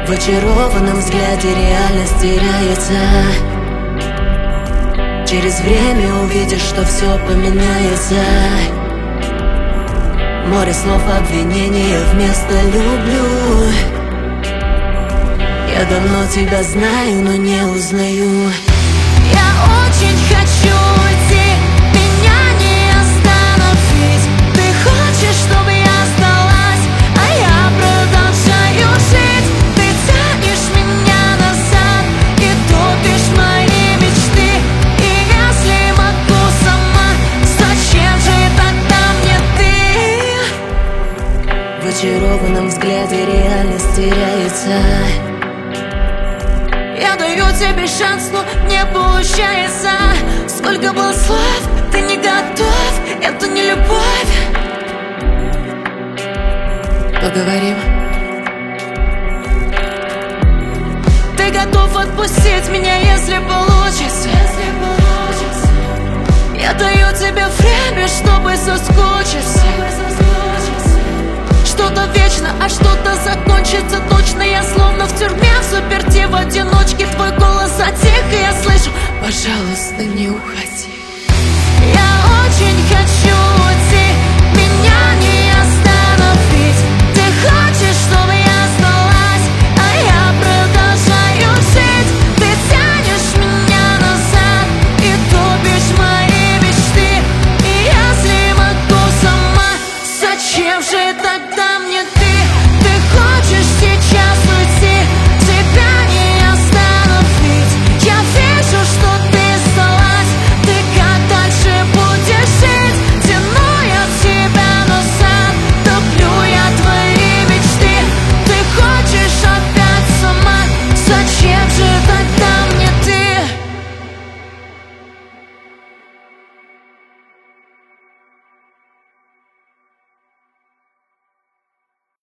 В очарованном взгляде реальность теряется. Через время увидишь, что все поменяется. Море слов обвинения вместо «люблю». Я давно тебя знаю, но не узнаю. Я очень хочу уйти, меня не остановить. Ты хочешь, чтобы я сдалась, а я продолжаю жить. Ты тянешь меня назад и топишь мои мечты. И если могу сама, зачем же тогда мне ты? В очарованном взгляде реальность теряется. Я даю тебе шанс, но не получается. Сколько было слов, ты не готов. Это не любовь. Поговорим. Ты готов отпустить меня, если получится. Я даю тебе время, чтобы соскучиться. Что-то вечно, а что-то закончится точно. Я словно в тюрьме, в заперти в одиночке. Твой голос затих, и я слышу: пожалуйста, не уходи.